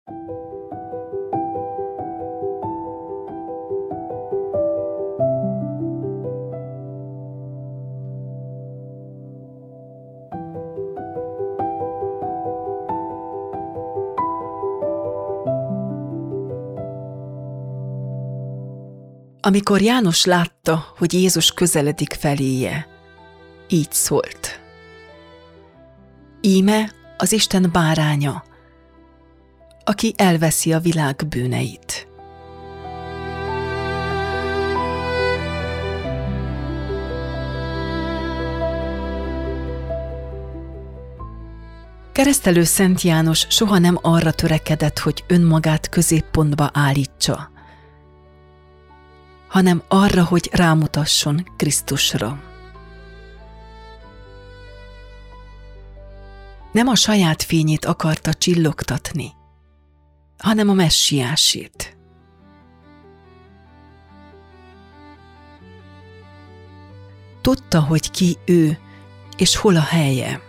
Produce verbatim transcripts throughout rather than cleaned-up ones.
Amikor János látta, hogy Jézus közeledik feléje, így szólt: Íme az Isten báránya, aki elveszi a világ bűneit. Keresztelő Szent János soha nem arra törekedett, hogy önmagát középpontba állítsa, hanem arra, hogy rámutasson Krisztusra. Nem a saját fényét akarta csillogtatni, hanem a messiásét. Tudta, hogy ki ő, és hol a helye.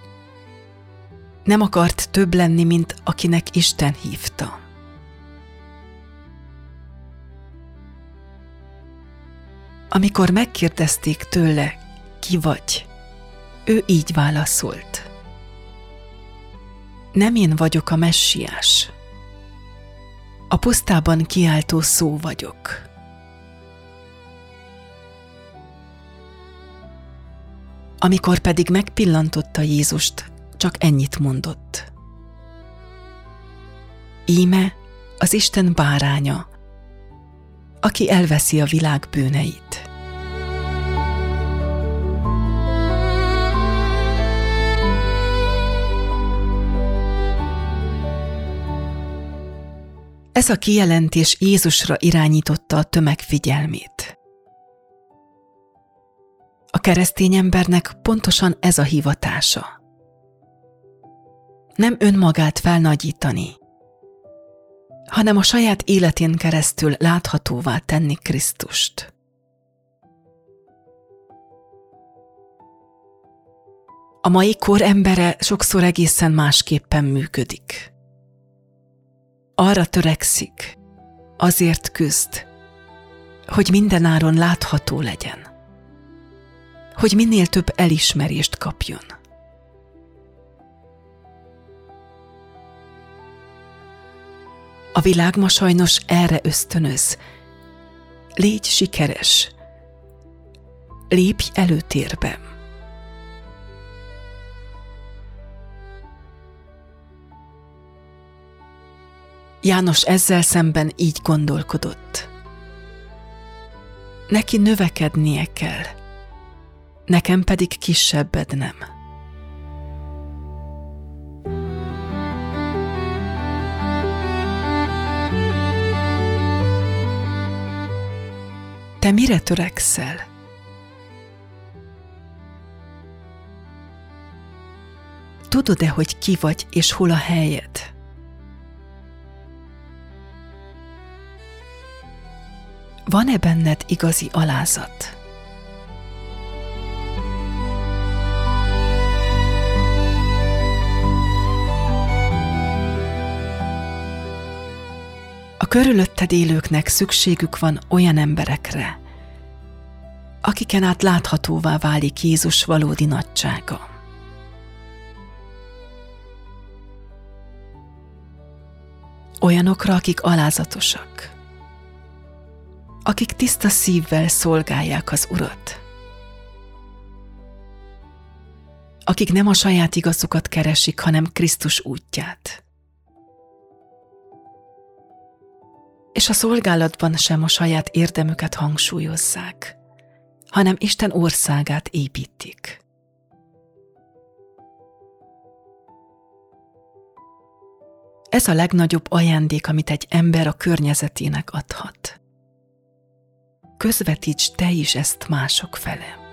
Nem akart több lenni, mint akinek Isten hívta. Amikor megkérdezték tőle, ki vagy, ő így válaszolt: Nem én vagyok a messiás. A pusztában kiáltó szó vagyok. Amikor pedig megpillantotta Jézust, csak ennyit mondott: Íme az Isten báránya, aki elveszi a világ bűneit. Ez a kijelentés Jézusra irányította a tömeg figyelmét. A keresztény embernek pontosan ez a hivatása. Nem önmagát felnagyítani, hanem a saját életén keresztül láthatóvá tenni Krisztust. A mai kor embere sokszor egészen másképpen működik. Arra törekszik, azért küzd, hogy mindenáron látható legyen, hogy minél több elismerést kapjon. A világ ma sajnos erre ösztönöz. Légy sikeres, lépj előtérbe. János ezzel szemben így gondolkodott: Neki növekednie kell, nekem pedig kisebbednem. Te mire törekszel? Tudod-e, hogy ki vagy és hol a helyed? Van-e benned igazi alázat? A körülötted élőknek szükségük van olyan emberekre, akiken át láthatóvá válik Jézus valódi nagysága. Olyanokra, akik alázatosak, akik tiszta szívvel szolgálják az Urat, akik nem a saját igazukat keresik, hanem Krisztus útját. És a szolgálatban sem a saját érdemüket hangsúlyozzák, hanem Isten országát építik. Ez a legnagyobb ajándék, amit egy ember a környezetének adhat. Közvetíts te is ezt mások fele.